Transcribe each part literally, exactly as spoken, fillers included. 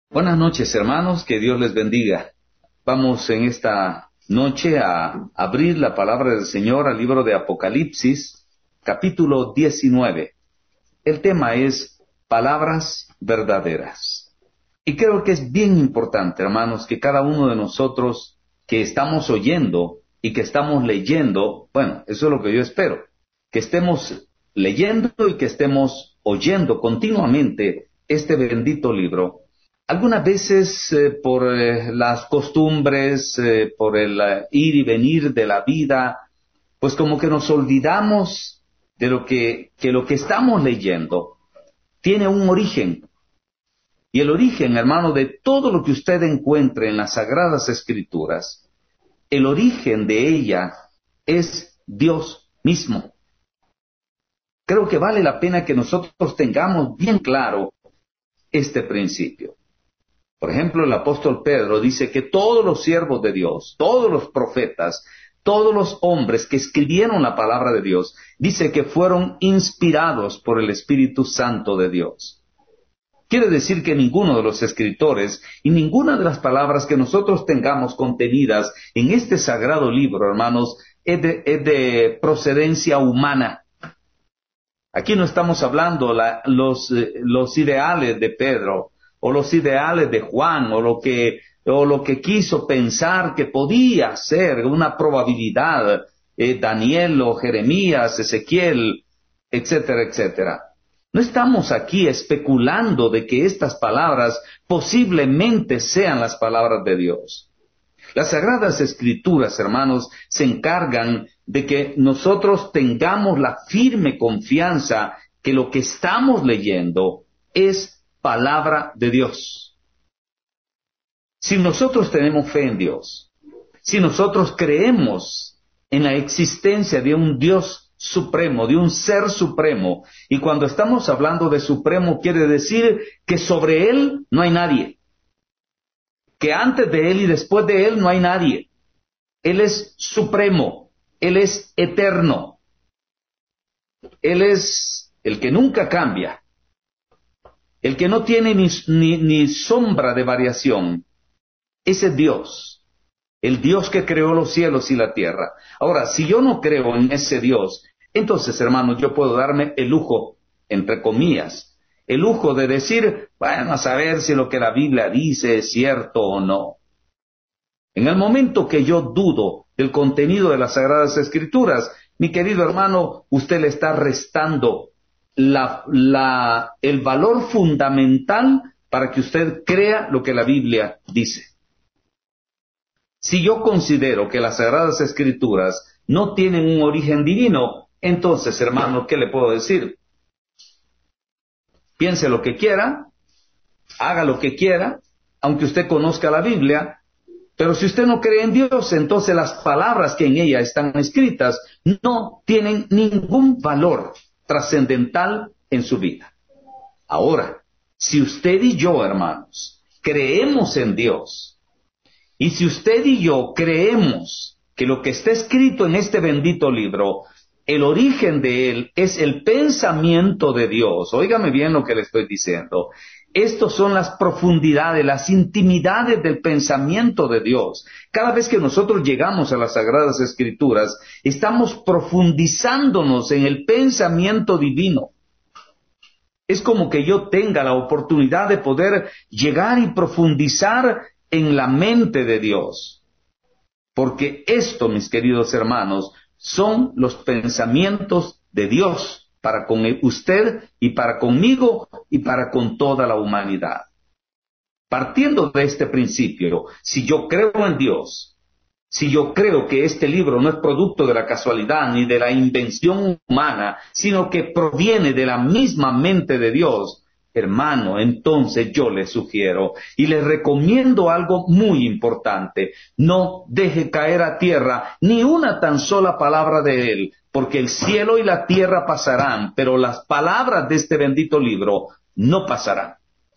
Buenas noches, hermanos, que Dios les bendiga. Vamos en esta noche a abrir la palabra del Señor al libro de Apocalipsis, capítulo diecinueve. El tema es palabras verdaderas. Y creo que es bien importante, hermanos, que cada uno de nosotros que estamos oyendo y que estamos leyendo, bueno, eso es lo que yo espero, que estemos leyendo y que estemos oyendo continuamente este bendito libro. Algunas veces eh, por eh, las costumbres, eh, por el eh, ir y venir de la vida, pues como que nos olvidamos de lo que, que lo que estamos leyendo tiene un origen. Y el origen, hermano, de todo lo que usted encuentre en las Sagradas Escrituras, el origen de ella es Dios mismo. Creo que vale la pena que nosotros tengamos bien claro este principio. Por ejemplo, el apóstol Pedro dice que todos los siervos de Dios, todos los profetas, todos los hombres que escribieron la palabra de Dios, dice que fueron inspirados por el Espíritu Santo de Dios. Quiere decir que ninguno de los escritores y ninguna de las palabras que nosotros tengamos contenidas en este sagrado libro, hermanos, es de, es de procedencia humana. Aquí no estamos hablando la, los, eh, los ideales de Pedro, o los ideales de Juan, o lo que, o lo que quiso pensar que podía ser una probabilidad, eh, Daniel o Jeremías, Ezequiel, etcétera, etcétera. No estamos aquí especulando de que estas palabras posiblemente sean las palabras de Dios. Las Sagradas Escrituras, hermanos, se encargan de que nosotros tengamos la firme confianza que lo que estamos leyendo es palabra de Dios. Si nosotros tenemos fe en Dios, si nosotros creemos en la existencia de un Dios supremo, de un ser supremo, y cuando estamos hablando de supremo quiere decir que sobre Él no hay nadie, que antes de Él y después de Él no hay nadie. Él es supremo, Él es eterno, Él es el que nunca cambia, el que no tiene ni, ni, ni sombra de variación. Ese es Dios, el Dios que creó los cielos y la tierra. Ahora, si yo no creo en ese Dios, entonces, hermanos, yo puedo darme el lujo, entre comillas, el lujo de decir, bueno, a saber si lo que la Biblia dice es cierto o no. En el momento que yo dudo del contenido de las Sagradas Escrituras, mi querido hermano, usted le está restando la, la, el valor fundamental para que usted crea lo que la Biblia dice. Si yo considero que las Sagradas Escrituras no tienen un origen divino, entonces, hermano, ¿qué le puedo decir? Piense lo que quiera, haga lo que quiera, aunque usted conozca la Biblia, pero si usted no cree en Dios, entonces las palabras que en ella están escritas no tienen ningún valor trascendental en su vida. Ahora, si usted y yo, hermanos, creemos en Dios, y si usted y yo creemos que lo que está escrito en este bendito libro, el origen de él es el pensamiento de Dios, óigame bien lo que le estoy diciendo, estas son las profundidades, las intimidades del pensamiento de Dios. Cada vez que nosotros llegamos a las Sagradas Escrituras, estamos profundizándonos en el pensamiento divino. Es como que yo tenga la oportunidad de poder llegar y profundizar en la mente de Dios. Porque esto, mis queridos hermanos, son los pensamientos de Dios para con usted y para conmigo y para con toda la humanidad. Partiendo de este principio, si yo creo en Dios, si yo creo que este libro no es producto de la casualidad ni de la invención humana, sino que proviene de la misma mente de Dios, hermano, entonces yo le sugiero y le recomiendo algo muy importante. No deje caer a tierra ni una tan sola palabra de él, porque el cielo y la tierra pasarán, pero las palabras de este bendito libro no pasarán.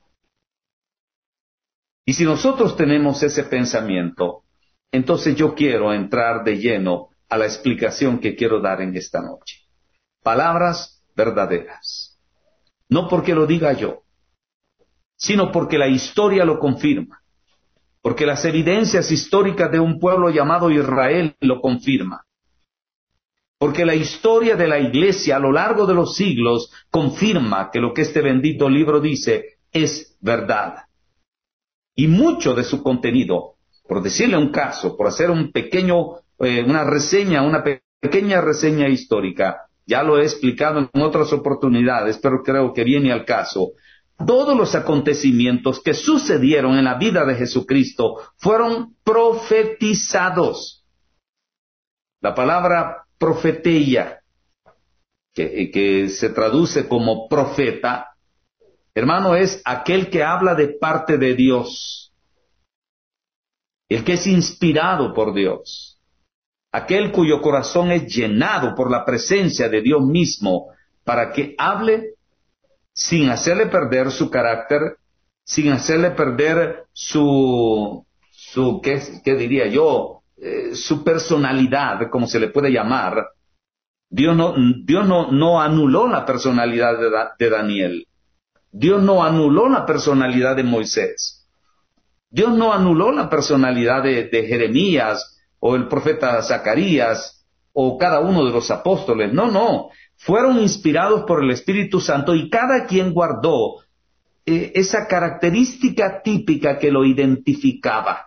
Y si nosotros tenemos ese pensamiento, entonces yo quiero entrar de lleno a la explicación que quiero dar en esta noche. Palabras verdaderas. No porque lo diga yo, sino porque la historia lo confirma, porque las evidencias históricas de un pueblo llamado Israel lo confirman, porque la historia de la iglesia a lo largo de los siglos confirma que lo que este bendito libro dice es verdad. Y mucho de su contenido, por decirle un caso, por hacer un pequeño, eh, una reseña, una pe- pequeña reseña histórica, ya lo he explicado en otras oportunidades, pero creo que viene al caso. Todos los acontecimientos que sucedieron en la vida de Jesucristo fueron profetizados. La palabra profeteia, que, que se traduce como profeta, hermano, es aquel que habla de parte de Dios, el que es inspirado por Dios, aquel cuyo corazón es llenado por la presencia de Dios mismo para que hable sin hacerle perder su carácter, sin hacerle perder su, su ¿qué, qué diría yo? Eh, su personalidad, como se le puede llamar. Dios no, Dios no, no anuló la personalidad de, da, de Daniel. Dios no anuló la personalidad de Moisés. Dios no anuló la personalidad de, de Jeremías o el profeta Zacarías o cada uno de los apóstoles. No, no. Fueron inspirados por el Espíritu Santo y cada quien guardó eh, esa característica típica que lo identificaba.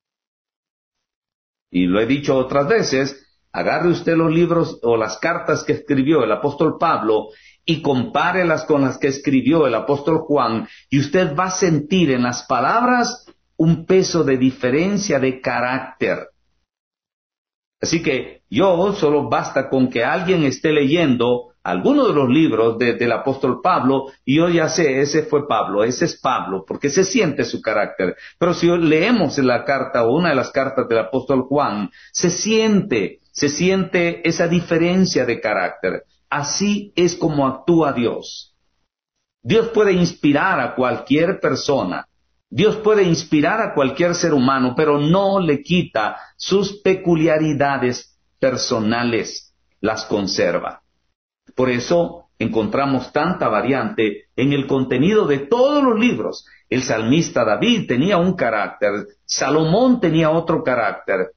Y lo he dicho otras veces, agarre usted los libros o las cartas que escribió el apóstol Pablo y compárelas con las que escribió el apóstol Juan, y usted va a sentir en las palabras un peso de diferencia de carácter. Así que yo solo basta con que alguien esté leyendo alguno de los libros de, del apóstol Pablo y yo ya sé, ese fue Pablo, ese es Pablo, porque se siente su carácter. Pero si leemos la carta o una de las cartas del apóstol Juan, se siente, se siente esa diferencia de carácter. Así es como actúa Dios. Dios puede inspirar a cualquier persona. Dios puede inspirar a cualquier ser humano, pero no le quita sus peculiaridades personales, las conserva. Por eso encontramos tanta variante en el contenido de todos los libros. El salmista David tenía un carácter, Salomón tenía otro carácter.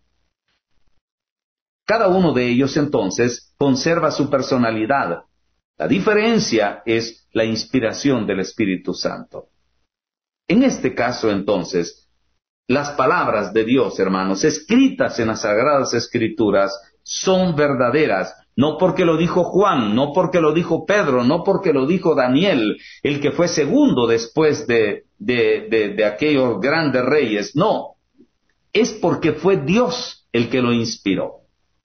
Cada uno de ellos entonces conserva su personalidad. La diferencia es la inspiración del Espíritu Santo. En este caso, entonces, las palabras de Dios, hermanos, escritas en las Sagradas Escrituras, son verdaderas, no porque lo dijo Juan, no porque lo dijo Pedro, no porque lo dijo Daniel, el que fue segundo después de, de, de, de aquellos grandes reyes, no, es porque fue Dios el que lo inspiró.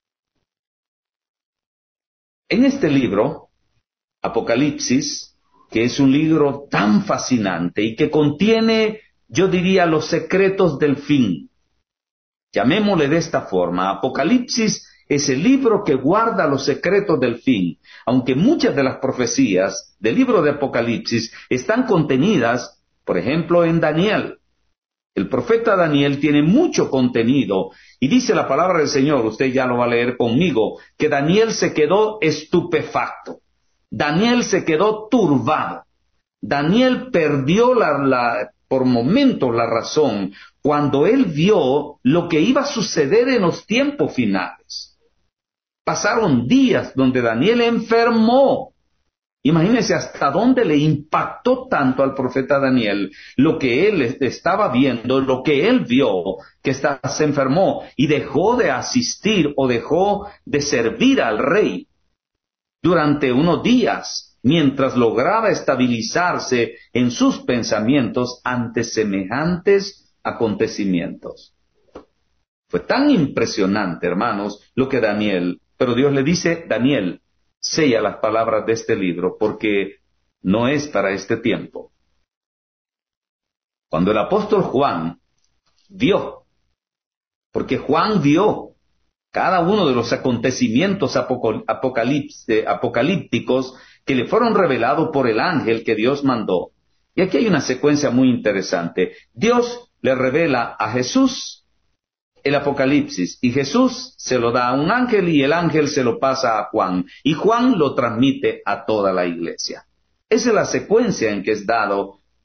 En este libro, Apocalipsis, que es un libro tan fascinante y que contiene, yo diría, los secretos del fin. Llamémosle de esta forma, Apocalipsis es el libro que guarda los secretos del fin, aunque muchas de las profecías del libro de Apocalipsis están contenidas, por ejemplo, en Daniel. El profeta Daniel tiene mucho contenido y dice la palabra del Señor, usted ya lo va a leer conmigo, que Daniel se quedó estupefacto. Daniel se quedó turbado. Daniel perdió la, la, por momentos la razón cuando él vio lo que iba a suceder en los tiempos finales. Pasaron días donde Daniel enfermó. Imagínense hasta dónde le impactó tanto al profeta Daniel lo que él estaba viendo, lo que él vio, que está, se enfermó y dejó de asistir o dejó de servir al rey durante unos días, mientras lograba estabilizarse en sus pensamientos ante semejantes acontecimientos. Fue tan impresionante, hermanos, lo que Daniel, pero Dios le dice, Daniel, sella las palabras de este libro, porque no es para este tiempo. Cuando el apóstol Juan vio, porque Juan vio cada uno de los acontecimientos apocalípticos que le fueron revelados por el ángel que Dios mandó. Y aquí hay una secuencia muy interesante. Dios le revela a Jesús el Apocalipsis, y Jesús se lo da a un ángel y el ángel se lo pasa a Juan, y Juan lo transmite a toda la iglesia. Esa es la secuencia en que es dado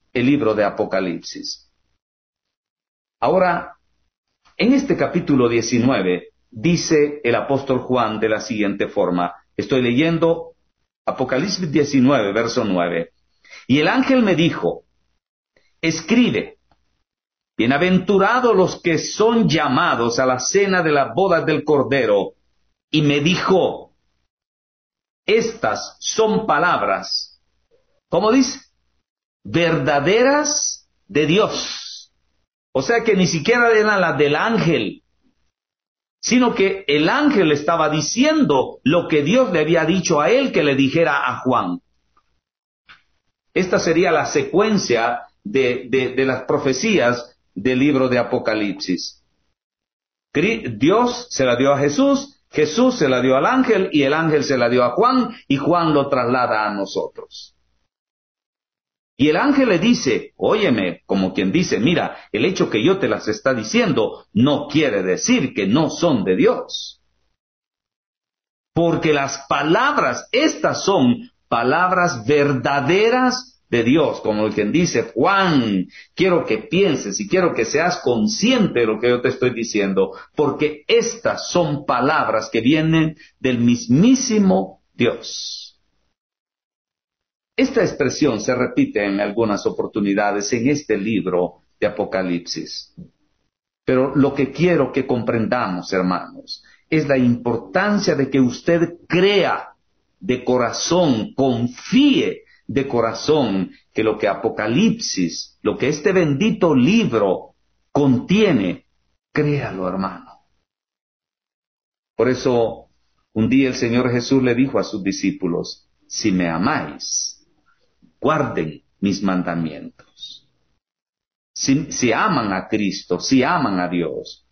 el libro de Apocalipsis. Ahora, en este capítulo diecinueve, dice el apóstol Juan de la siguiente forma. Estoy leyendo Apocalipsis diecinueve, verso nueve. Y el ángel me dijo, escribe, bienaventurados los que son llamados a la cena de la boda del Cordero. Y me dijo, estas son palabras, ¿cómo dice? Verdaderas de Dios. O sea que ni siquiera eran las del ángel, sino que el ángel estaba diciendo lo que Dios le había dicho a él que le dijera a Juan. Esta sería la secuencia de, de, de las profecías del libro de Apocalipsis. Dios se la dio a Jesús, Jesús se la dio al ángel y el ángel se la dio a Juan y Juan lo traslada a nosotros. Y el ángel le dice, óyeme, como quien dice, mira, el hecho que yo te las está diciendo no quiere decir que no son de Dios. Porque las palabras, estas son palabras verdaderas de Dios, como quien dice, Juan, quiero que pienses y quiero que seas consciente de lo que yo te estoy diciendo, porque estas son palabras que vienen del mismísimo Dios. Esta expresión se repite en algunas oportunidades en este libro de Apocalipsis. Pero lo que quiero que comprendamos, hermanos, es la importancia de que usted crea de corazón, confíe de corazón que lo que Apocalipsis, lo que este bendito libro contiene, créalo, hermano. Por eso, un día el Señor Jesús le dijo a sus discípulos, si me amáis, guarden mis mandamientos. Si, si aman a Cristo, si aman a Dios.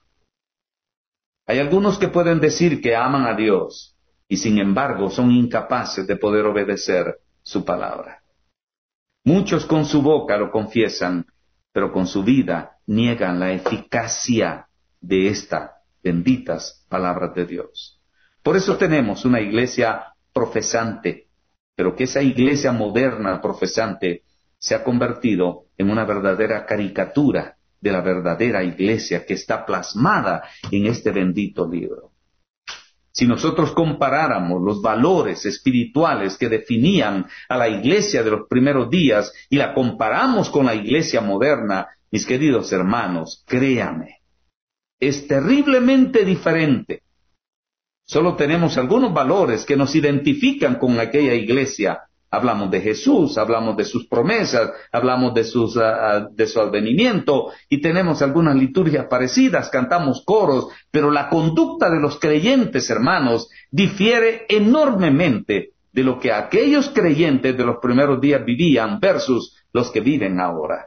Hay algunos que pueden decir que aman a Dios y sin embargo son incapaces de poder obedecer su palabra. Muchos con su boca lo confiesan, pero con su vida niegan la eficacia de estas benditas palabras de Dios. Por eso tenemos una iglesia profesante, pero que esa iglesia moderna profesante se ha convertido en una verdadera caricatura de la verdadera iglesia que está plasmada en este bendito libro. Si nosotros comparáramos los valores espirituales que definían a la iglesia de los primeros días y la comparamos con la iglesia moderna, mis queridos hermanos, créame, es terriblemente diferente. Solo tenemos algunos valores que nos identifican con aquella iglesia. Hablamos de Jesús, hablamos de sus promesas, hablamos de, sus, uh, de su advenimiento y tenemos algunas liturgias parecidas, cantamos coros, pero la conducta de los creyentes, hermanos, difiere enormemente de lo que aquellos creyentes de los primeros días vivían versus los que viven ahora.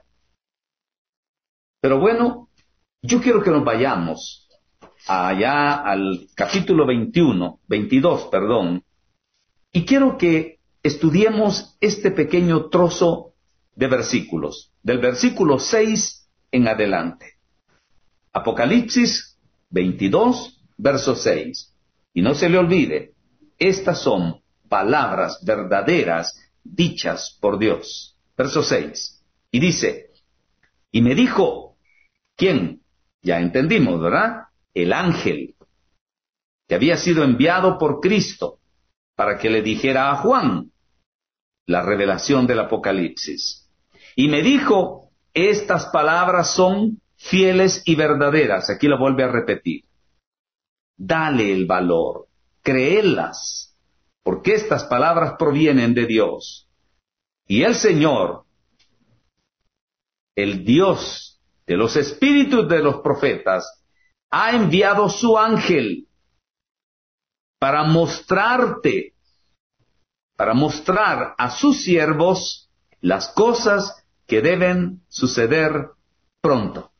Pero bueno, yo quiero que nos vayamos allá al capítulo veintiuno, veintidós, perdón, y quiero que estudiemos este pequeño trozo de versículos, del versículo seis en adelante. Apocalipsis veintidós, verso seis. Y no se le olvide, estas son palabras verdaderas dichas por Dios. Verso seis. Y dice, y me dijo, ¿quién? Ya entendimos, ¿verdad? El ángel que había sido enviado por Cristo para que le dijera a Juan la revelación del Apocalipsis. Y me dijo, estas palabras son fieles y verdaderas. Aquí lo vuelve a repetir. Dale el valor, créelas, porque estas palabras provienen de Dios. Y el Señor, el Dios de los espíritus de los profetas, ha enviado su ángel para mostrarte, para mostrar a sus siervos las cosas que deben suceder pronto.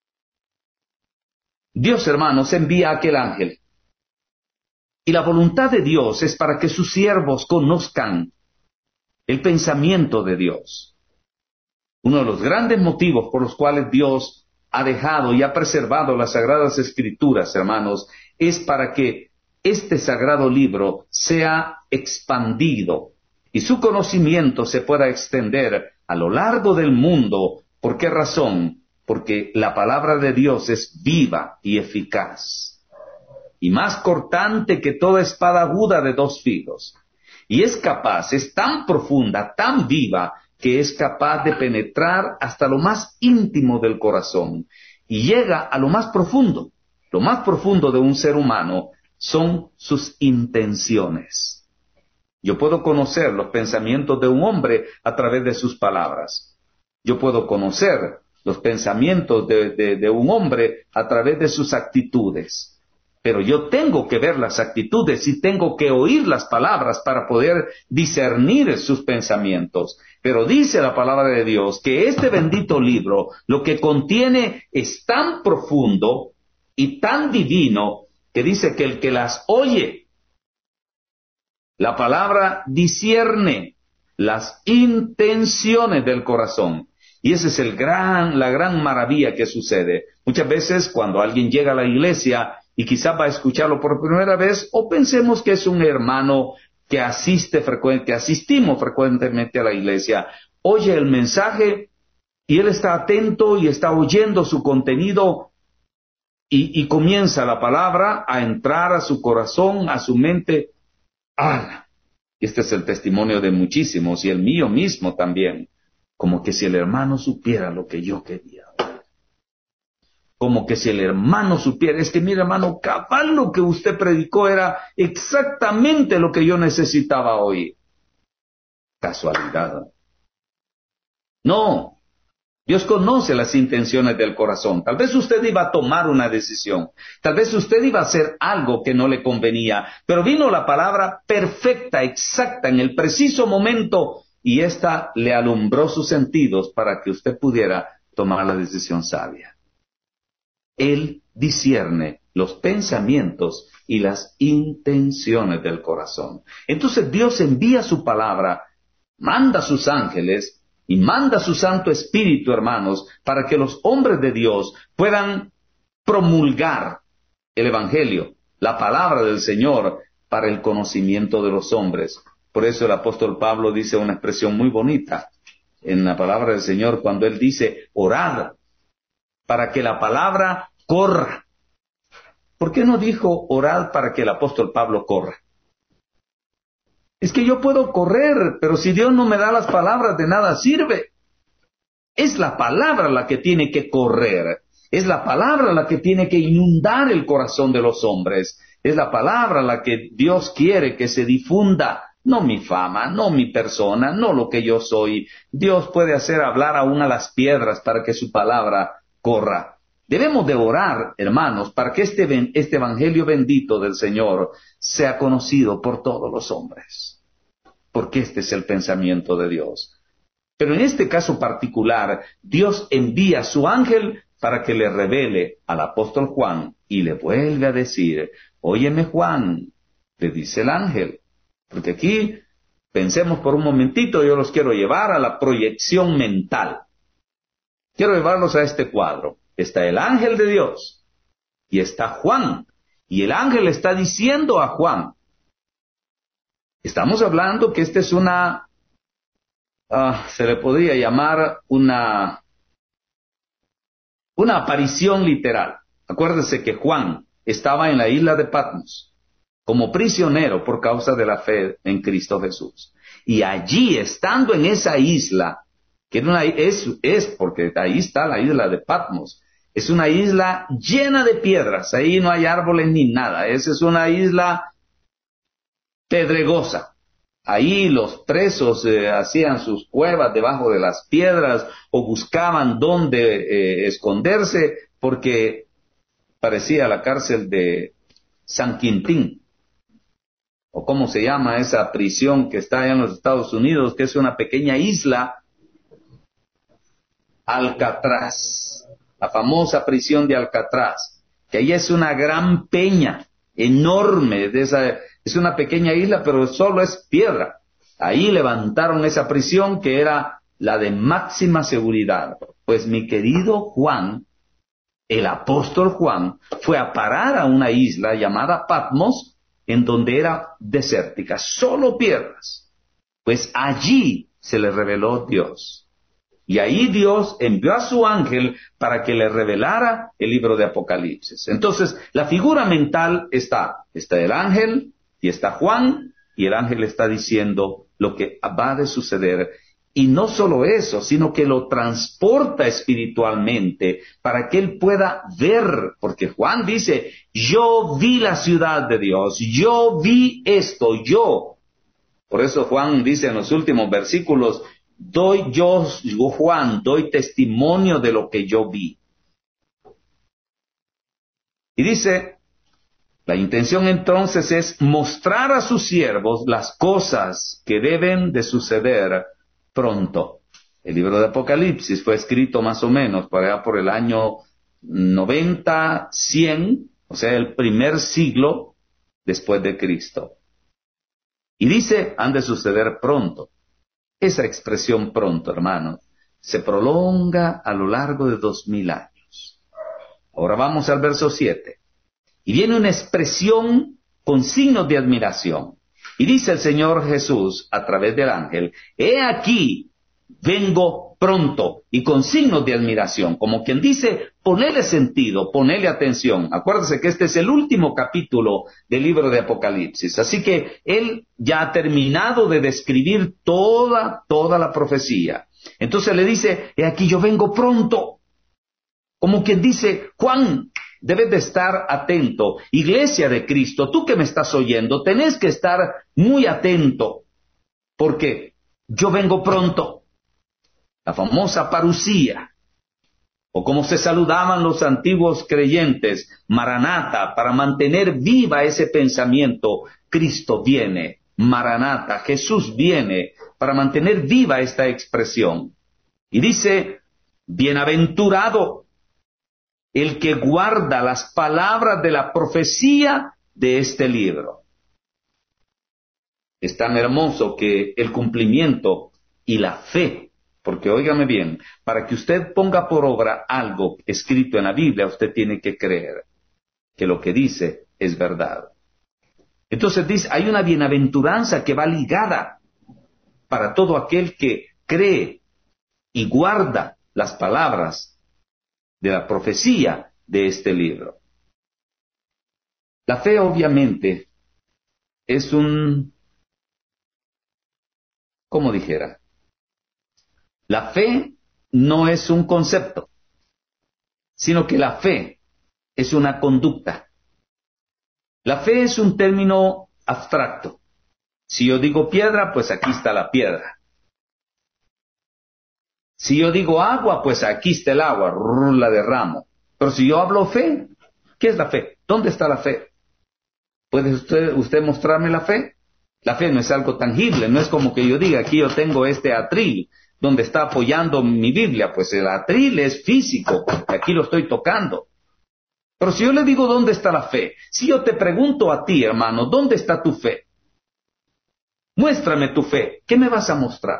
Dios, hermanos, envía a aquel ángel. Y la voluntad de Dios es para que sus siervos conozcan el pensamiento de Dios. Uno de los grandes motivos por los cuales Dios ha dejado y ha preservado las Sagradas Escrituras, hermanos, es para que este sagrado libro sea expandido y su conocimiento se pueda extender a lo largo del mundo. ¿Por qué razón? Porque la palabra de Dios es viva y eficaz, y más cortante que toda espada aguda de dos filos. Y es capaz, es tan profunda, tan viva, que es capaz de penetrar hasta lo más íntimo del corazón, y llega a lo más profundo. Lo más profundo de un ser humano son sus intenciones. Yo puedo conocer los pensamientos de un hombre a través de sus palabras. Yo puedo conocer los pensamientos de, de, de un hombre a través de sus actitudes. Pero yo tengo que ver las actitudes y tengo que oír las palabras para poder discernir sus pensamientos. Pero dice la palabra de Dios que este bendito libro, lo que contiene es tan profundo y tan divino, que dice que el que las oye, la palabra discierne las intenciones del corazón. Y esa es el gran, la gran maravilla que sucede. Muchas veces cuando alguien llega a la iglesia y quizás va a escucharlo por primera vez, o pensemos que es un hermano que asiste frecuente, que asistimos frecuentemente a la iglesia, oye el mensaje y él está atento y está oyendo su contenido, y, y comienza la palabra a entrar a su corazón, a su mente. ¡Ah! Este es el testimonio de muchísimos y el mío mismo también. Como que si el hermano supiera lo que yo quería. Como que si el hermano supiera, es que mira hermano, cabal lo que usted predicó era exactamente lo que yo necesitaba oír. Casualidad. No, Dios conoce las intenciones del corazón. Tal vez usted iba a tomar una decisión, tal vez usted iba a hacer algo que no le convenía, pero vino la palabra perfecta, exacta, en el preciso momento, y ésta le alumbró sus sentidos para que usted pudiera tomar la decisión sabia. Él discierne los pensamientos y las intenciones del corazón. Entonces Dios envía su palabra, manda a sus ángeles y manda a su Santo Espíritu, hermanos, para que los hombres de Dios puedan promulgar el Evangelio, la palabra del Señor, para el conocimiento de los hombres. Por eso el apóstol Pablo dice una expresión muy bonita en la palabra del Señor cuando él dice, orad para que la palabra corra. ¿Por qué no dijo orad para que el apóstol Pablo corra? Es que yo puedo correr, pero si Dios no me da las palabras, de nada sirve. Es la palabra la que tiene que correr. Es la palabra la que tiene que inundar el corazón de los hombres. Es la palabra la que Dios quiere que se difunda. No mi fama, no mi persona, no lo que yo soy. Dios puede hacer hablar aún a las piedras para que su palabra corra. Debemos de orar, hermanos, para que este, este evangelio bendito del Señor sea conocido por todos los hombres. Porque este es el pensamiento de Dios. Pero en este caso particular, Dios envía a su ángel para que le revele al apóstol Juan y le vuelve a decir, óyeme Juan, le dice el ángel. Porque aquí, pensemos por un momentito, yo los quiero llevar a la proyección mental. Quiero llevarlos a este cuadro. Está el ángel de Dios y está Juan. Y el ángel está diciendo a Juan, estamos hablando que esta es una, uh, se le podría llamar una, una aparición literal. Acuérdese que Juan estaba en la isla de Patmos como prisionero por causa de la fe en Cristo Jesús. Y allí, estando en esa isla, que era una, es, es porque ahí está la isla de Patmos, es una isla llena de piedras, ahí no hay árboles ni nada, esa es una isla pedregosa. Ahí los presos eh, hacían sus cuevas debajo de las piedras o buscaban dónde eh, esconderse, porque parecía la cárcel de San Quintín, o cómo se llama esa prisión que está allá en los Estados Unidos, que es una pequeña isla, Alcatraz, la famosa prisión de Alcatraz, que ahí es una gran peña enorme, de esa, es una pequeña isla, pero solo es piedra. Ahí levantaron esa prisión que era la de máxima seguridad. Pues mi querido Juan, el apóstol Juan, fue a parar a una isla llamada Patmos, en donde era desértica, solo piedras. Pues allí se le reveló Dios. Y ahí Dios envió a su ángel para que le revelara el libro de Apocalipsis. Entonces, la figura mental está, está el ángel y está Juan, y el ángel está diciendo lo que va a suceder. Y no solo eso, sino que lo transporta espiritualmente para que él pueda ver, porque Juan dice, yo vi la ciudad de Dios, yo vi esto, yo. Por eso Juan dice en los últimos versículos, doy yo, yo Juan, doy testimonio de lo que yo vi. Y dice, la intención entonces es mostrar a sus siervos las cosas que deben de suceder pronto. El libro de Apocalipsis fue escrito más o menos por allá por el año noventa, cien, o sea, el primer siglo después de Cristo. Y dice, han de suceder pronto. Esa expresión pronto, hermanos, se prolonga a lo largo de dos mil años. Ahora vamos al verso siete. Y viene una expresión con signos de admiración. Y dice el Señor Jesús a través del ángel, he aquí, vengo pronto, y con signos de admiración, como quien dice, ponele sentido, ponele atención. Acuérdese que este es el último capítulo del libro de Apocalipsis, así que él ya ha terminado de describir toda, toda la profecía. Entonces le dice, he aquí yo vengo pronto, como quien dice, Juan, debes de estar atento. Iglesia de Cristo, tú que me estás oyendo, tenés que estar muy atento, porque yo vengo pronto. La famosa parusía, o como se saludaban los antiguos creyentes, Maranata, para mantener viva ese pensamiento, Cristo viene, Maranata, Jesús viene, para mantener viva esta expresión. Y dice, bienaventurado el que guarda las palabras de la profecía de este libro. Es tan hermoso que el cumplimiento y la fe, porque óigame bien, para que usted ponga por obra algo escrito en la Biblia, usted tiene que creer que lo que dice es verdad. Entonces dice, hay una bienaventuranza que va ligada para todo aquel que cree y guarda las palabras de la profecía de este libro. La fe obviamente es un, ¿cómo dijera? La fe no es un concepto, sino que la fe es una conducta. La fe es un término abstracto. Si yo digo piedra, pues aquí está la piedra. Si yo digo agua, pues aquí está el agua, la derramo. Pero si yo hablo fe, ¿qué es la fe? ¿Dónde está la fe? ¿Puede usted, usted mostrarme la fe? La fe no es algo tangible, no es como que yo diga, aquí yo tengo este atril, donde está apoyando mi Biblia, pues el atril es físico, aquí lo estoy tocando. Pero si yo le digo, ¿dónde está la fe? Si yo te pregunto a ti, hermano, ¿dónde está tu fe? Muéstrame tu fe, ¿qué me vas a mostrar?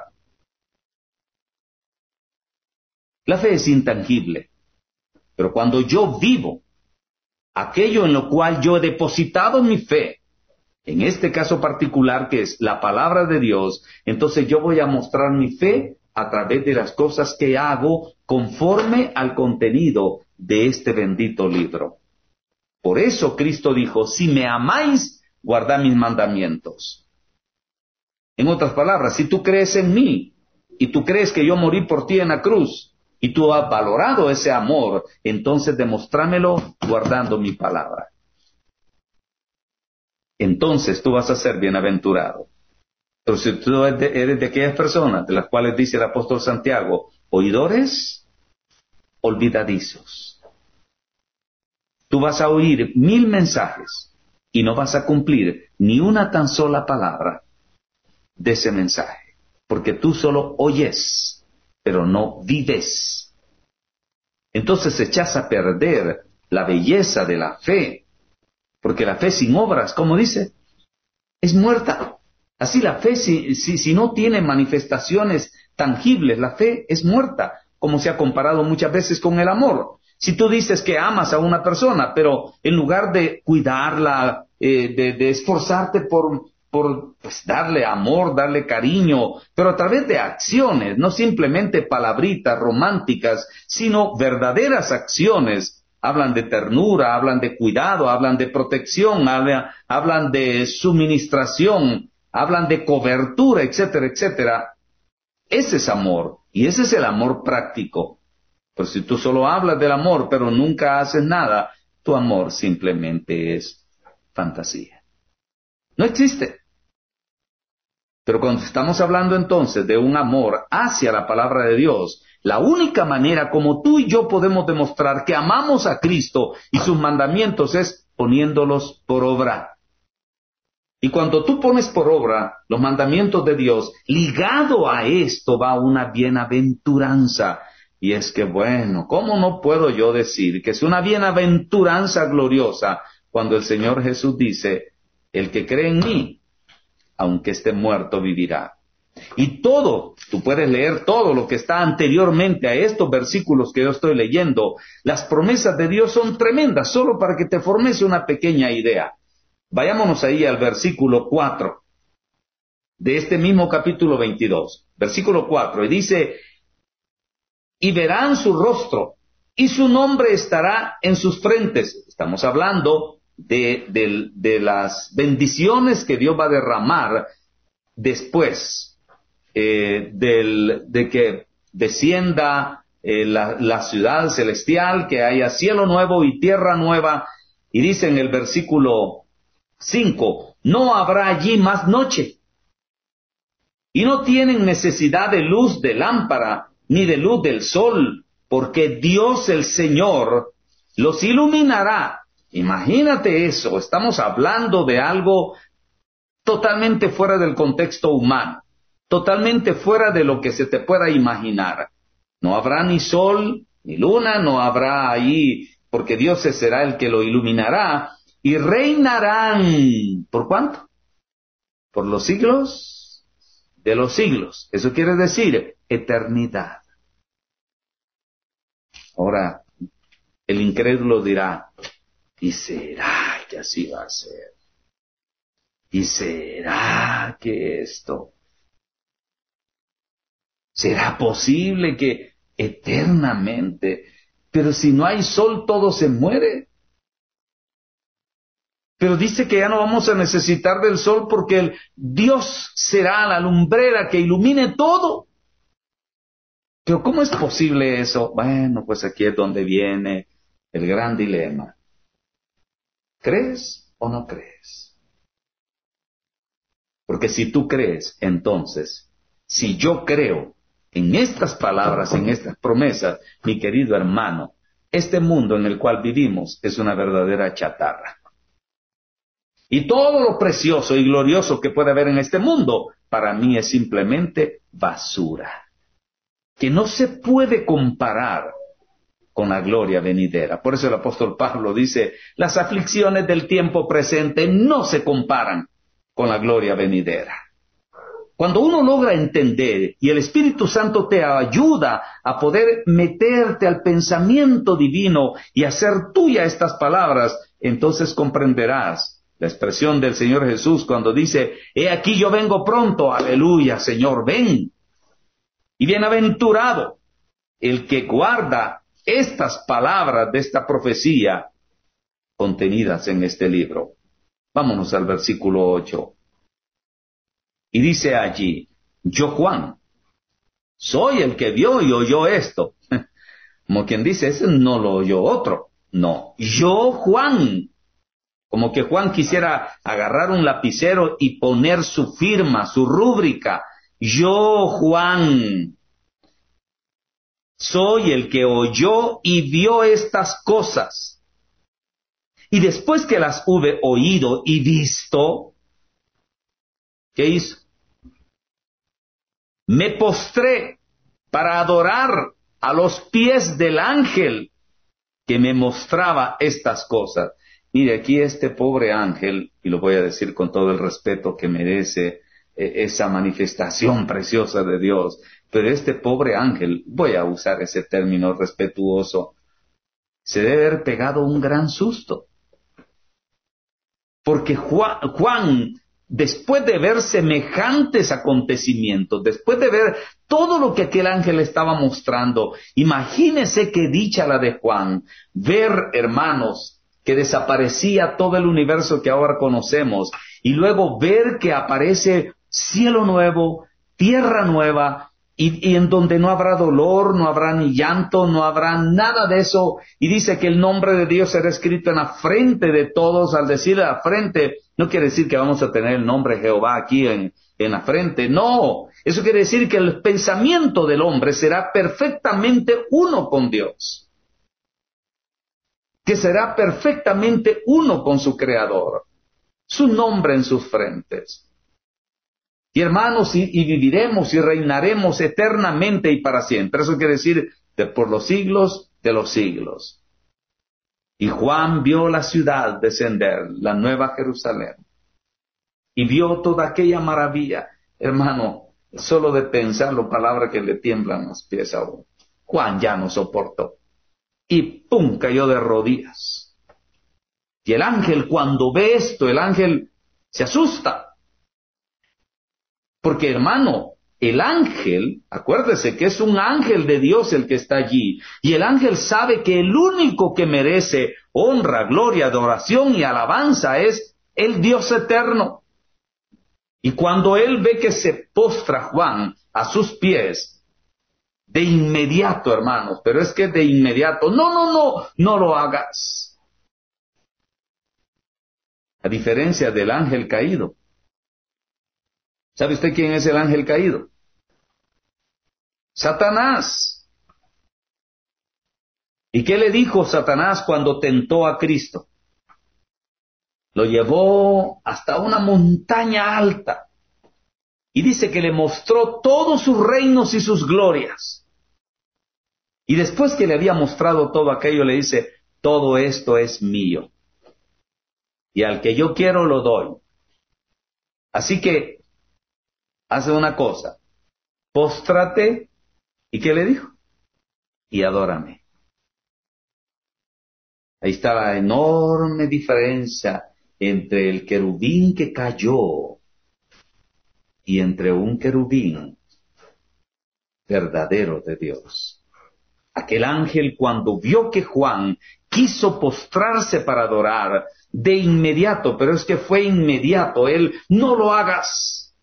La fe es intangible, pero cuando yo vivo aquello en lo cual yo he depositado mi fe, en este caso particular que es la palabra de Dios, entonces yo voy a mostrar mi fe a través de las cosas que hago conforme al contenido de este bendito libro. Por eso Cristo dijo, si me amáis, guardad mis mandamientos. En otras palabras, si tú crees en mí y tú crees que yo morí por ti en la cruz, y tú has valorado ese amor, entonces demostrámelo guardando mi palabra. Entonces tú vas a ser bienaventurado. Pero si tú eres de, eres de aquellas personas de las cuales dice el apóstol Santiago, oidores olvidadizos. Tú vas a oír mil mensajes y no vas a cumplir ni una tan sola palabra de ese mensaje, porque tú solo oyes, pero no vives. Entonces echas a perder la belleza de la fe, porque la fe sin obras, como dice, es muerta. Así la fe, si, si, si no tiene manifestaciones tangibles, la fe es muerta, como se ha comparado muchas veces con el amor. Si tú dices que amas a una persona, pero en lugar de cuidarla, eh, de, de esforzarte por por pues, darle amor, darle cariño, pero a través de acciones, no simplemente palabritas románticas, sino verdaderas acciones. Hablan de ternura, hablan de cuidado, hablan de protección, hablan, hablan de suministración, hablan de cobertura, etcétera, etcétera. Ese es amor, y ese es el amor práctico. Pero si tú solo hablas del amor, pero nunca haces nada, tu amor simplemente es fantasía. No existe. Pero cuando estamos hablando entonces de un amor hacia la palabra de Dios, la única manera como tú y yo podemos demostrar que amamos a Cristo y sus mandamientos es poniéndolos por obra. Y cuando tú pones por obra los mandamientos de Dios, ligado a esto va una bienaventuranza. Y es que, bueno, ¿cómo no puedo yo decir que es una bienaventuranza gloriosa cuando el Señor Jesús dice, el que cree en mí, aunque esté muerto, vivirá? Y todo, tú puedes leer todo lo que está anteriormente a estos versículos que yo estoy leyendo. Las promesas de Dios son tremendas, solo para que te formes una pequeña idea. Vayámonos ahí al versículo cuatro de este mismo capítulo veintidós. Versículo cuatro, y dice, y verán su rostro, y su nombre estará en sus frentes. Estamos hablando de, de, de las bendiciones que Dios va a derramar después eh, del, de que descienda eh, la, la ciudad celestial, que haya cielo nuevo y tierra nueva. Y dice en el versículo cinco, no habrá allí más noche, y no tienen necesidad de luz de lámpara, ni de luz del sol, porque Dios el Señor los iluminará. Imagínate eso, estamos hablando de algo totalmente fuera del contexto humano, totalmente fuera de lo que se te pueda imaginar. No habrá ni sol, ni luna, no habrá ahí, porque Dios será el que lo iluminará, y reinarán, ¿por cuánto? Por los siglos de los siglos. Eso quiere decir eternidad. Ahora, el incrédulo dirá, ¿y será que así va a ser? ¿Y será que esto? ¿Será posible que eternamente? Pero si no hay sol, todo se muere. Pero dice que ya no vamos a necesitar del sol porque el Dios será la lumbrera que ilumine todo. Pero ¿cómo es posible eso? Bueno, pues aquí es donde viene el gran dilema. ¿Crees o no crees? Porque si tú crees, entonces, si yo creo en estas palabras, en estas promesas, mi querido hermano, este mundo en el cual vivimos es una verdadera chatarra. Y todo lo precioso y glorioso que puede haber en este mundo, para mí es simplemente basura, que no se puede comparar con la gloria venidera. Por eso el apóstol Pablo dice, las aflicciones del tiempo presente no se comparan con la gloria venidera. Cuando uno logra entender y el Espíritu Santo te ayuda a poder meterte al pensamiento divino y hacer tuya estas palabras, entonces comprenderás la expresión del Señor Jesús cuando dice, he aquí yo vengo pronto, aleluya, Señor, ven. Y bienaventurado el que guarda estas palabras de esta profecía contenidas en este libro. Vámonos al versículo ocho. Y dice allí, yo Juan, soy el que vio y oyó esto. Como quien dice, ese no lo oyó otro. No, yo Juan. Como que Juan quisiera agarrar un lapicero y poner su firma, su rúbrica. Yo Juan, soy el que oyó y vio estas cosas. Y después que las hube oído y visto, ¿qué hizo? Me postré para adorar a los pies del ángel que me mostraba estas cosas. Mire, aquí este pobre ángel, y lo voy a decir con todo el respeto que merece eh, esa manifestación preciosa de Dios, pero este pobre ángel, voy a usar ese término respetuoso, se debe haber pegado un gran susto. Porque Juan, Juan después de ver semejantes acontecimientos, después de ver todo lo que aquel ángel estaba mostrando, imagínese qué dicha la de Juan, ver, hermanos, que desaparecía todo el universo que ahora conocemos, y luego ver que aparece cielo nuevo, tierra nueva, y, y en donde no habrá dolor, no habrá ni llanto, no habrá nada de eso, y dice que el nombre de Dios será escrito en la frente de todos. Al decir la frente, no quiere decir que vamos a tener el nombre de Jehová aquí en, en la frente, no, eso quiere decir que el pensamiento del hombre será perfectamente uno con Dios, que será perfectamente uno con su Creador, su nombre en sus frentes. Y hermanos, y, y viviremos y reinaremos eternamente y para siempre. Eso quiere decir de por los siglos de los siglos. Y Juan vio la ciudad descender, la nueva Jerusalén, y vio toda aquella maravilla. Hermano, solo de pensarlo, palabra que le tiemblan los pies a uno. Juan ya no soportó. Y pum, cayó de rodillas. Y el ángel, cuando ve esto, el ángel se asusta. Porque, hermano, el ángel, acuérdese que es un ángel de Dios el que está allí, y el ángel sabe que el único que merece honra, gloria, adoración y alabanza es el Dios eterno. Y cuando él ve que se postra Juan a sus pies, de inmediato, hermanos, pero es que de inmediato, no, no, no, no lo hagas. A diferencia del ángel caído. ¿Sabe usted quién es el ángel caído? Satanás. ¿Y qué le dijo Satanás cuando tentó a Cristo? Lo llevó hasta una montaña alta y dice que le mostró todos sus reinos y sus glorias. Y después que le había mostrado todo aquello, le dice, todo esto es mío, y al que yo quiero lo doy. Así que hace una cosa, póstrate, ¿y qué le dijo? Y adórame. Ahí está la enorme diferencia entre el querubín que cayó y entre un querubín verdadero de Dios. Aquel ángel, cuando vio que Juan quiso postrarse para adorar, de inmediato, pero es que fue inmediato, él, no lo hagas.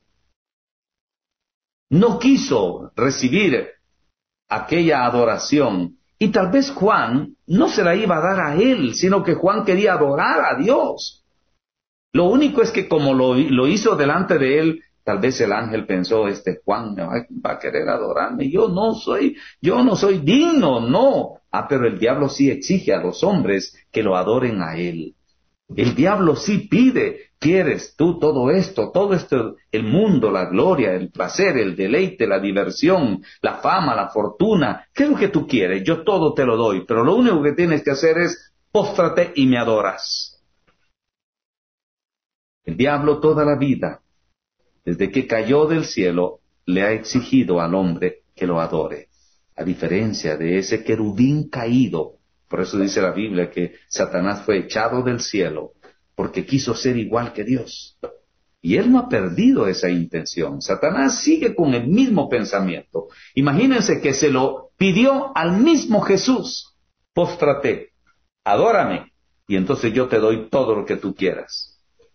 No quiso recibir aquella adoración. Y tal vez Juan no se la iba a dar a él, sino que Juan quería adorar a Dios. Lo único es que como lo, lo hizo delante de él, tal vez el ángel pensó, este Juan me va, va a querer adorarme, yo no soy, yo no soy digno, no. Ah, pero el diablo sí exige a los hombres que lo adoren a él. El diablo sí pide, ¿quieres tú todo esto? Todo esto, el mundo, la gloria, el placer, el deleite, la diversión, la fama, la fortuna. ¿Qué es lo que tú quieres? Yo todo te lo doy, pero lo único que tienes que hacer es póstrate y me adoras. El diablo toda la vida, desde que cayó del cielo, le ha exigido al hombre que lo adore. A diferencia de ese querubín caído. Por eso dice la Biblia que Satanás fue echado del cielo porque quiso ser igual que Dios. Y él no ha perdido esa intención. Satanás sigue con el mismo pensamiento. Imagínense que se lo pidió al mismo Jesús. Póstrate, adórame, y entonces yo te doy todo lo que tú quieras.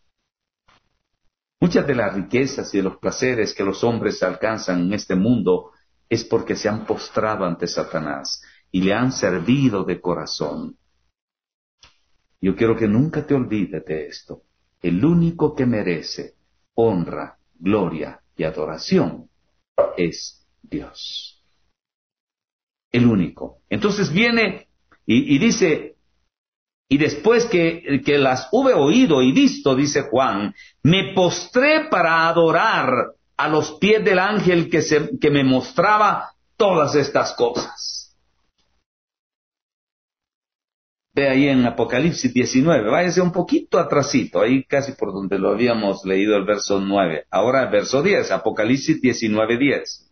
Muchas de las riquezas y de los placeres que los hombres alcanzan en este mundo es porque se han postrado ante Satanás y le han servido de corazón. Yo quiero que nunca te olvides de esto. El único que merece honra, gloria y adoración es Dios. El único. Entonces viene y, y dice, y después que, que las hube oído y visto, dice Juan, me postré para adorar a los pies del ángel que, se, que me mostraba todas estas cosas. Ve ahí en Apocalipsis diecinueve, váyase un poquito atrasito, ahí casi por donde lo habíamos leído el verso nueve. Ahora el verso diez, Apocalipsis diecinueve diez.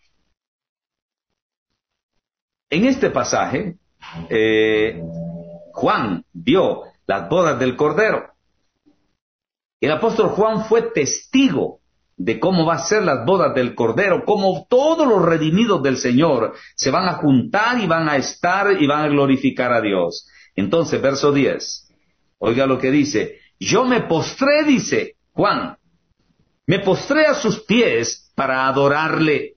En este pasaje, eh, Juan vio las bodas del Cordero. El apóstol Juan fue testigo de cómo va a ser las bodas del Cordero, cómo todos los redimidos del Señor se van a juntar y van a estar y van a glorificar a Dios. Entonces, verso diez, oiga lo que dice, yo me postré, dice Juan, me postré a sus pies para adorarle.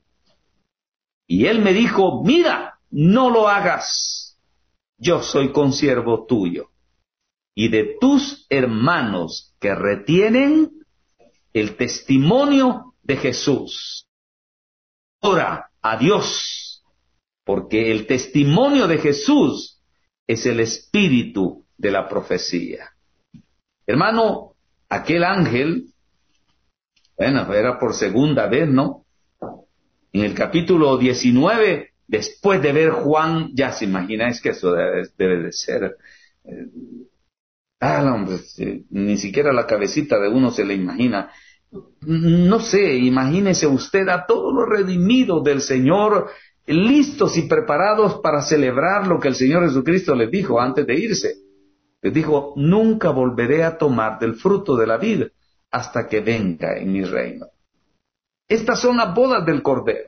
Y él me dijo, mira, no lo hagas, yo soy consiervo tuyo y de tus hermanos que retienen el testimonio de Jesús. Ora a Dios, porque el testimonio de Jesús es el espíritu de la profecía. Hermano, aquel ángel, bueno, era por segunda vez, ¿no? En el capítulo diecinueve, después de ver Juan, ya se imagina, es que eso debe, debe de ser... Eh, ah, hombre, eh, ni siquiera la cabecita de uno se le imagina. No sé, imagínese usted a todos los redimidos del Señor, listos y preparados para celebrar lo que el Señor Jesucristo les dijo antes de irse. Les dijo, nunca volveré a tomar del fruto de la vid hasta que venga en mi reino. Estas son las bodas del Cordero.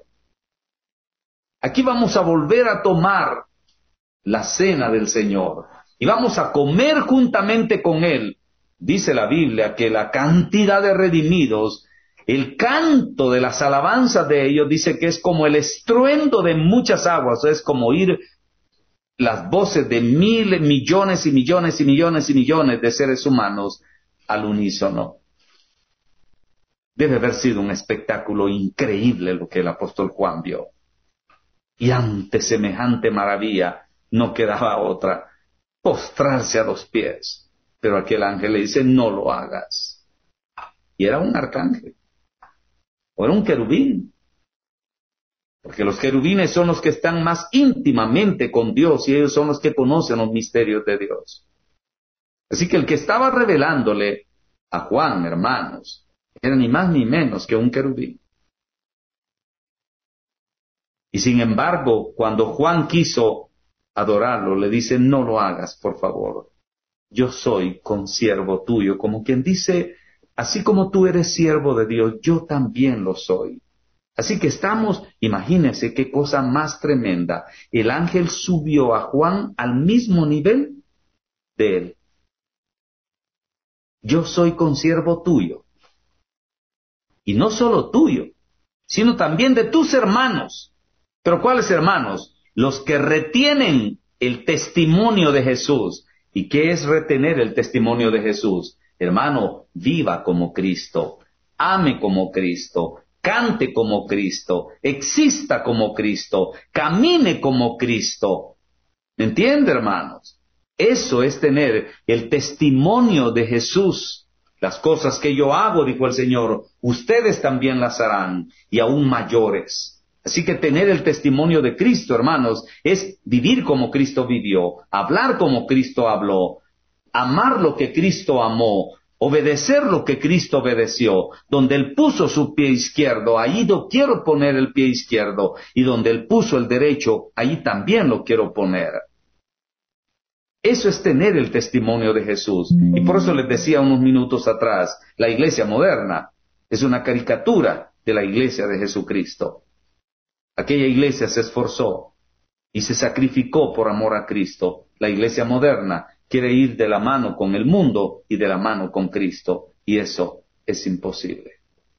Aquí vamos a volver a tomar la cena del Señor y vamos a comer juntamente con Él. Dice la Biblia que la cantidad de redimidos, el canto de las alabanzas de ellos, dice que es como el estruendo de muchas aguas, es como oír las voces de mil, millones y millones y millones y millones de seres humanos al unísono. Debe haber sido un espectáculo increíble lo que el apóstol Juan vio. Y ante semejante maravilla no quedaba otra, postrarse a los pies. Pero aquel ángel le dice, no lo hagas. Y era un arcángel, o era un querubín. Porque los querubines son los que están más íntimamente con Dios y ellos son los que conocen los misterios de Dios. Así que el que estaba revelándole a Juan, hermanos, era ni más ni menos que un querubín. Y sin embargo, cuando Juan quiso adorarlo, le dice, no lo hagas, por favor. Yo soy consiervo tuyo, como quien dice, así como tú eres siervo de Dios, yo también lo soy. Así que estamos, imagínense qué cosa más tremenda. El ángel subió a Juan al mismo nivel de él. Yo soy consiervo tuyo. Y no solo tuyo, sino también de tus hermanos. ¿Pero cuáles hermanos? Los que retienen el testimonio de Jesús. ¿Y qué es retener el testimonio de Jesús? Hermano, viva como Cristo, ame como Cristo, cante como Cristo, exista como Cristo, camine como Cristo. ¿Me entiende, hermanos? Eso es tener el testimonio de Jesús. Las cosas que yo hago, dijo el Señor, ustedes también las harán, y aún mayores. Así que tener el testimonio de Cristo, hermanos, es vivir como Cristo vivió, hablar como Cristo habló, amar lo que Cristo amó, obedecer lo que Cristo obedeció. Donde Él puso su pie izquierdo, ahí yo quiero poner el pie izquierdo, y donde Él puso el derecho, ahí también lo quiero poner. Eso es tener el testimonio de Jesús. Y por eso les decía unos minutos atrás, la iglesia moderna es una caricatura de la iglesia de Jesucristo. Aquella iglesia se esforzó y se sacrificó por amor a Cristo. La iglesia moderna quiere ir de la mano con el mundo y de la mano con Cristo, y eso es imposible.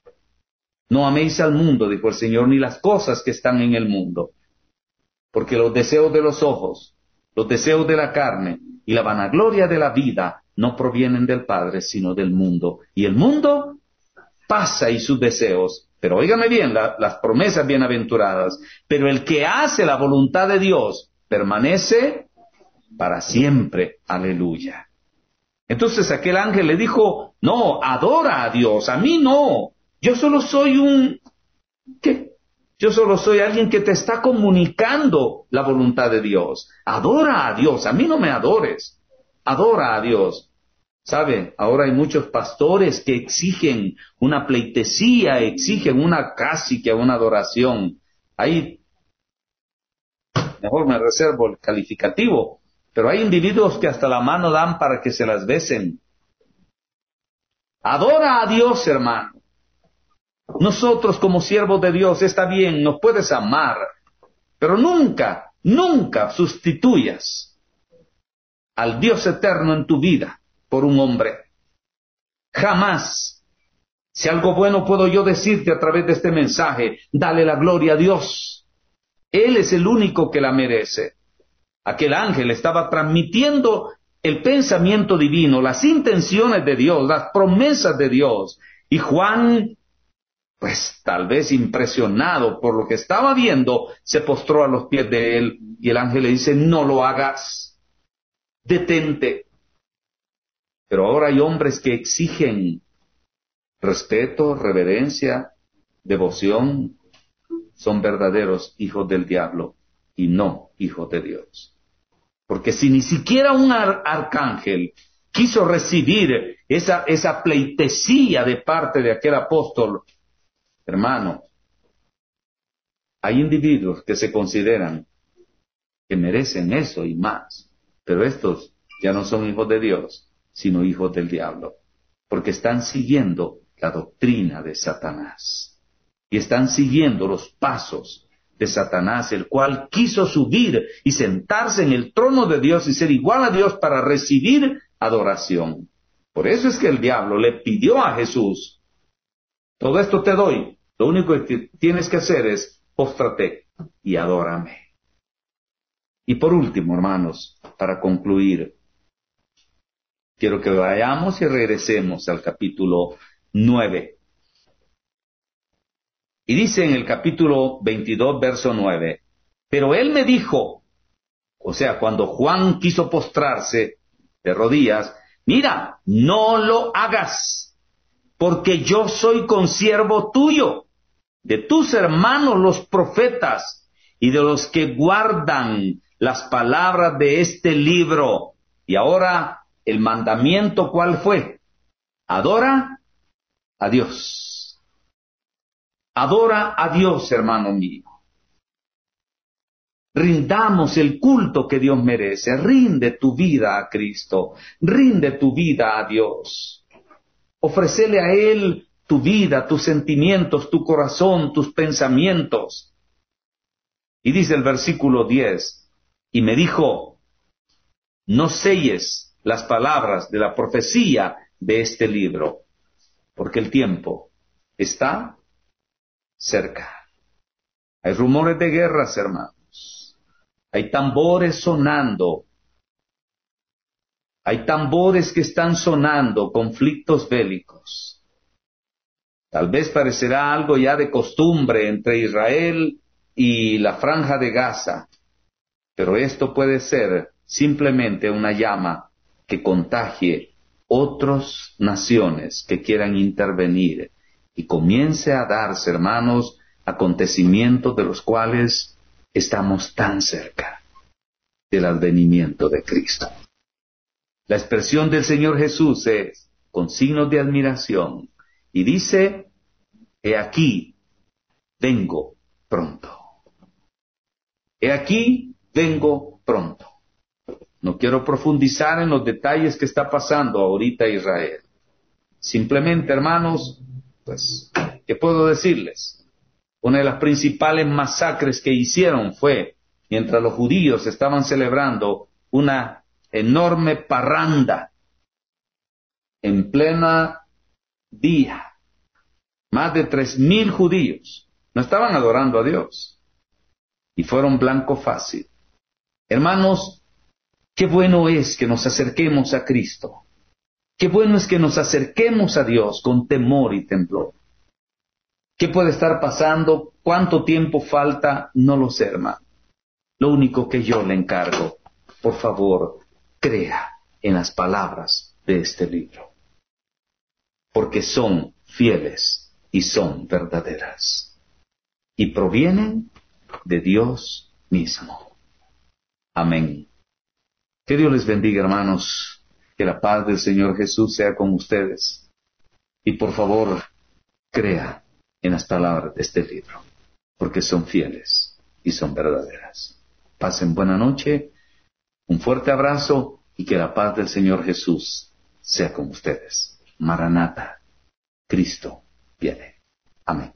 No améis al mundo, dijo el Señor, ni las cosas que están en el mundo, porque los deseos de los ojos, los deseos de la carne y la vanagloria de la vida no provienen del Padre, sino del mundo. Y el mundo pasa y sus deseos, pero óigame bien, la, las promesas bienaventuradas, pero el que hace la voluntad de Dios permanece para siempre. Aleluya. Entonces aquel ángel le dijo, no, adora a Dios, a mí no, yo solo soy un... ¿Qué? Yo solo soy alguien que te está comunicando la voluntad de Dios. Adora a Dios, a mí no me adores, adora a Dios. ¿Sabe? Ahora hay muchos pastores que exigen una pleitesía, exigen una casi que una adoración. Ahí, mejor me reservo el calificativo, pero hay individuos que hasta la mano dan para que se las besen. Adora a Dios, hermano. Nosotros como siervos de Dios, está bien, nos puedes amar, pero nunca, nunca sustituyas al Dios eterno en tu vida por un hombre. Jamás. Si algo bueno puedo yo decirte a través de este mensaje, dale la gloria a Dios. Él es el único que la merece. Aquel ángel estaba transmitiendo el pensamiento divino, las intenciones de Dios, las promesas de Dios. Y Juan, pues tal vez impresionado por lo que estaba viendo, se postró a los pies de él. Y el ángel le dice, no lo hagas, detente. Pero ahora hay hombres que exigen respeto, reverencia, devoción. Son verdaderos hijos del diablo y no hijos de Dios. Porque si ni siquiera un ar- arcángel quiso recibir esa, esa pleitesía de parte de aquel apóstol, hermano, hay individuos que se consideran que merecen eso y más, pero estos ya no son hijos de Dios, sino hijos del diablo, porque están siguiendo la doctrina de Satanás y están siguiendo los pasos de Satanás, el cual quiso subir y sentarse en el trono de Dios y ser igual a Dios para recibir adoración. Por eso es que el diablo le pidió a Jesús, todo esto te doy, lo único que tienes que hacer es póstrate y adórame. Y por último, hermanos, para concluir, quiero que vayamos y regresemos al capítulo nueve. Y dice en el capítulo veintidós, verso nueve, pero él me dijo, o sea, cuando Juan quiso postrarse de rodillas, mira, no lo hagas, porque yo soy consiervo tuyo, de tus hermanos los profetas, y de los que guardan las palabras de este libro. Y ahora, el mandamiento, ¿cuál fue? Adora a Dios. Adora a Dios, hermano mío. Rindamos el culto que Dios merece. Rinde tu vida a Cristo. Rinde tu vida a Dios. Ofrecele a Él tu vida, tus sentimientos, tu corazón, tus pensamientos. Y dice el versículo diez, y me dijo, no selles las palabras de la profecía de este libro, porque el tiempo está cerca. Hay rumores de guerras, hermanos. Hay tambores sonando. Hay tambores que están sonando, conflictos bélicos. Tal vez parecerá algo ya de costumbre entre Israel y la franja de Gaza, pero esto puede ser simplemente una llama que contagie otras naciones que quieran intervenir y comience a darse, hermanos, acontecimientos de los cuales estamos tan cerca del advenimiento de Cristo. La expresión del Señor Jesús es con signos de admiración y dice, he aquí, vengo pronto. He aquí, vengo pronto. No quiero profundizar en los detalles que está pasando ahorita Israel. Simplemente, hermanos, pues, ¿qué puedo decirles? Una de las principales masacres que hicieron fue mientras los judíos estaban celebrando una enorme parranda en plena día. Más de tres mil judíos no estaban adorando a Dios y fueron blanco fácil. Hermanos, qué bueno es que nos acerquemos a Cristo. Qué bueno es que nos acerquemos a Dios con temor y temblor. ¿Qué puede estar pasando? ¿Cuánto tiempo falta? No lo sé, hermano. Lo único que yo le encargo, por favor, crea en las palabras de este libro, porque son fieles y son verdaderas, y provienen de Dios mismo. Amén. Que Dios les bendiga, hermanos, que la paz del Señor Jesús sea con ustedes, y por favor, crea en las palabras de este libro, porque son fieles y son verdaderas. Pasen buena noche, un fuerte abrazo y que la paz del Señor Jesús sea con ustedes. Maranata, Cristo viene. Amén.